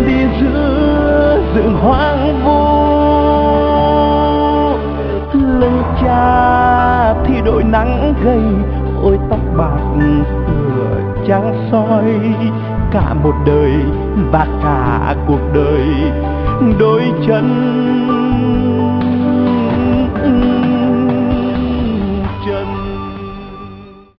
đi giữa rừng hoang vu. Lưng cha thì đội nắng gầy, ôi tóc bạc tựa trắng soi. Cả một đời và cả cuộc đời, đôi chân